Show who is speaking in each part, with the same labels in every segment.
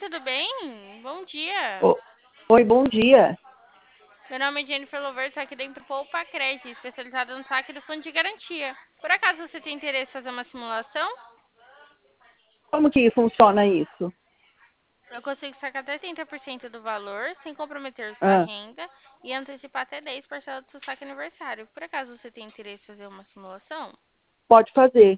Speaker 1: tudo bem? Bom dia.
Speaker 2: Ô, oi, bom dia.
Speaker 1: Meu nome é Jennifer Lover, estou aqui dentro do Poupa Crédito, especializada no saque do fundo de garantia. Por acaso você tem interesse em fazer uma simulação?
Speaker 2: Como que funciona isso?
Speaker 1: Eu consigo sacar até 30% do valor, sem comprometer sua
Speaker 2: Ah,
Speaker 1: renda, e antecipar até 10 parcelas do seu saque aniversário. Por acaso você tem interesse em fazer uma simulação?
Speaker 2: pode fazer.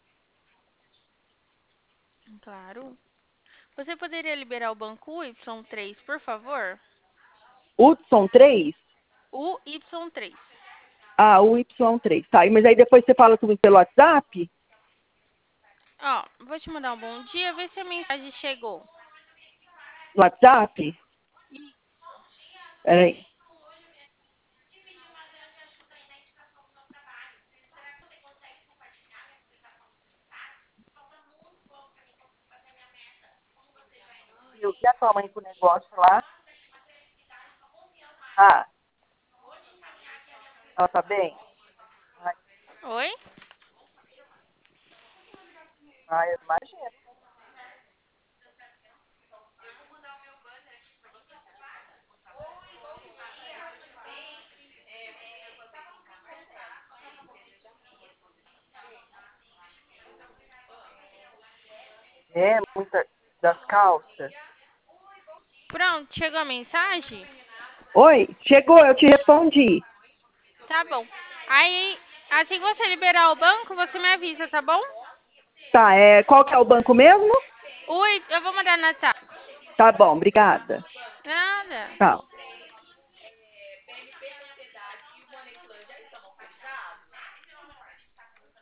Speaker 1: Claro. Você poderia liberar o banco Y3, por favor?
Speaker 2: Hudson 3?
Speaker 1: O Y3.
Speaker 2: Ah, o Y3. Tá, mas aí depois você fala comigo pelo WhatsApp?
Speaker 1: Ó, vou te mandar um bom dia, ver se a mensagem chegou.
Speaker 2: No WhatsApp? Peraí. Eu vi a tua mãe com o negócio lá. Ah, ela tá bem? Ai,
Speaker 1: Oi?
Speaker 2: ai, eu imagino. É, muita das calças.
Speaker 1: Pronto, chegou a mensagem?
Speaker 2: Oi, chegou, eu te respondi.
Speaker 1: Tá bom. Aí, assim que você liberar o banco, você me avisa, tá bom?
Speaker 2: Tá, qual que é o banco mesmo?
Speaker 1: Oi, eu vou mandar no WhatsApp.
Speaker 2: Tá bom, obrigada.
Speaker 1: Nada.
Speaker 2: Tchau.